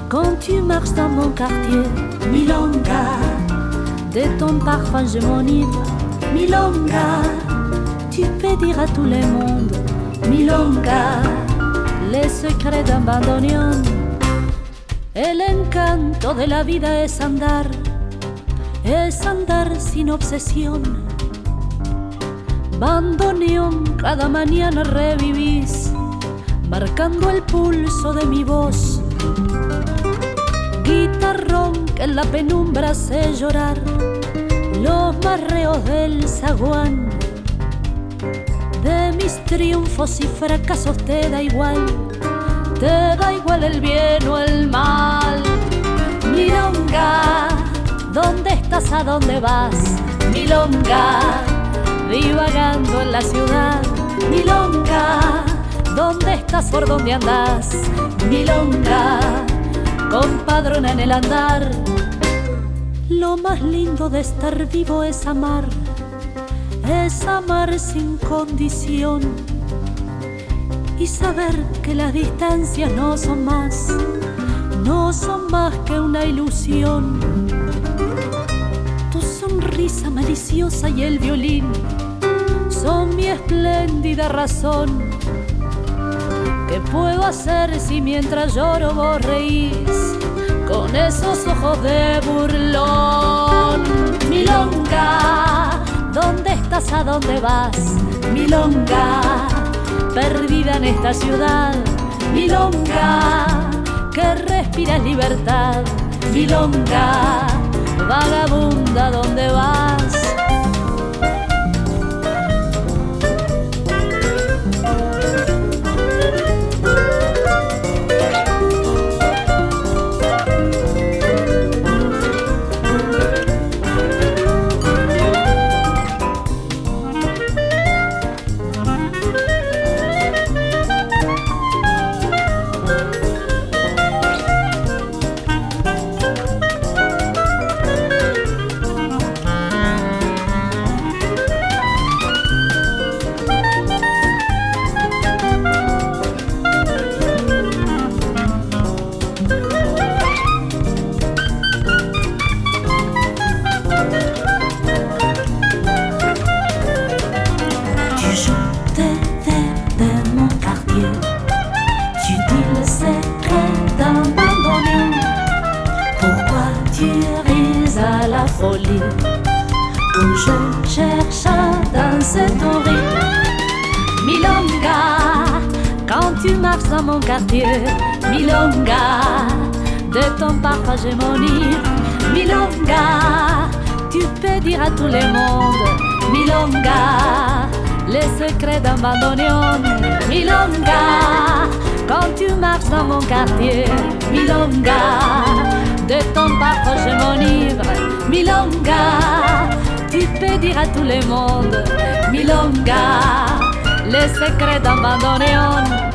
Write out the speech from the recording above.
Quand tu marches dans mon quartier, Milonga, de ton parfum je m'enivre. Milonga, Tu peux dire à tout le monde Milonga, les secrets d'un bandoneón. El encanto de la vida es andar sin obsesión. Bandoneón, cada mañana revivís, marcando el pulso de mi voz. Guitarrón que en la penumbra hace llorar los marreos del zaguán. De mis triunfos y fracasos te da igual el bien o el mal. Milonga, ¿dónde estás? ¿A dónde vas? Milonga, divagando en la ciudad. Milonga, ¿dónde estás? ¿Por dónde andás? Milonga, compadrona en el andar. Lo más lindo de estar vivo es amar sin condición y saber que las distancias no son más que una ilusión. Tu sonrisa maliciosa y el violín son mi espléndida razón. ¿Qué puedo hacer si mientras lloro vos reís con esos ojos de burlón? Milonga, ¿dónde estás? ¿A dónde vas? Milonga, perdida en esta ciudad. Milonga, que respiras libertad. Milonga, vagabunda, ¿dónde vas? Où je cherche à danser ton rythme. Milonga, quand tu marches dans mon quartier. Milonga, de ton parfum je m'enivre. Milonga, tu peux dire à tout le monde. Milonga, les secrets d'un bandoneón. Milonga, quand tu marches dans mon quartier. Milonga, de ton parfum je m'enivre. Milonga, tu peux dire à tout le monde. Milonga, les secrets d'un bandoneón.